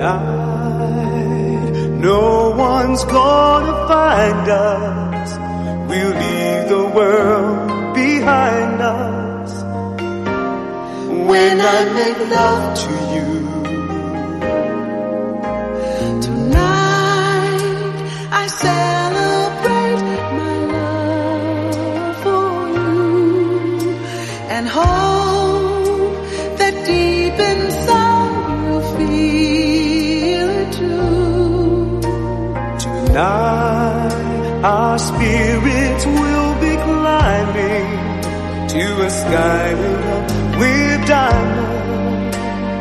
Tonight, no one's gonna find us. We'll leave the world behind us. When I make love to you. Tonight, I celebrate my love for you and hope that deep inside you'll feel it too. Tonight, our spirits will be climbing to a sky lit up with diamonds.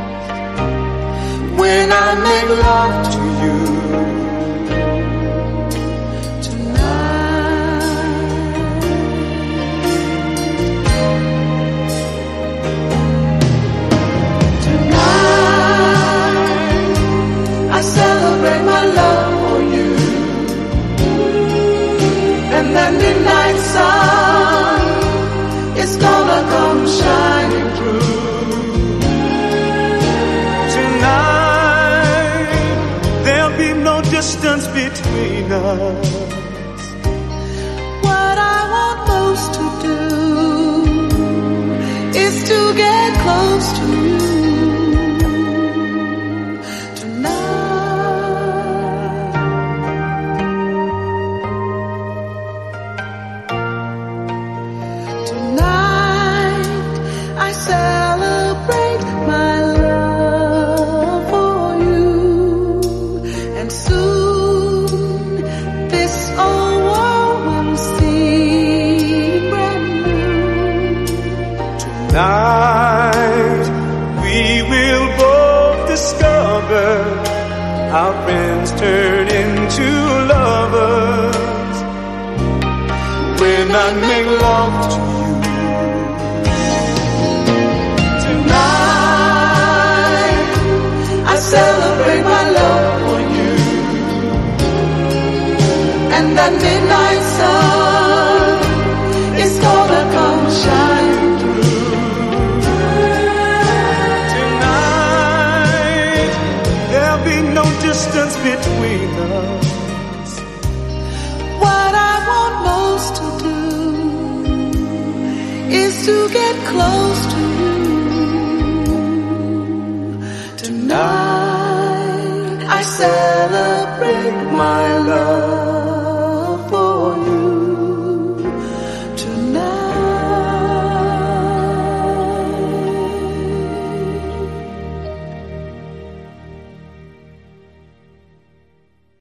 When I make love to you. I celebrate my love for you, and that midnight sun is gonna come shining through. Tonight, there'll be no distance between us. What I want most to do is to get close to you. I celebrate my love for you, and soon this old world will seem brand new. Tonight, we will both discover our friends turn into lovers. When I make love to you. I celebrate my love for you, and that midnight sun is gonna come shining through. Tonight, there'll be no distance between us. What I want most to do is to get close to you. Tonight, I celebrate my love.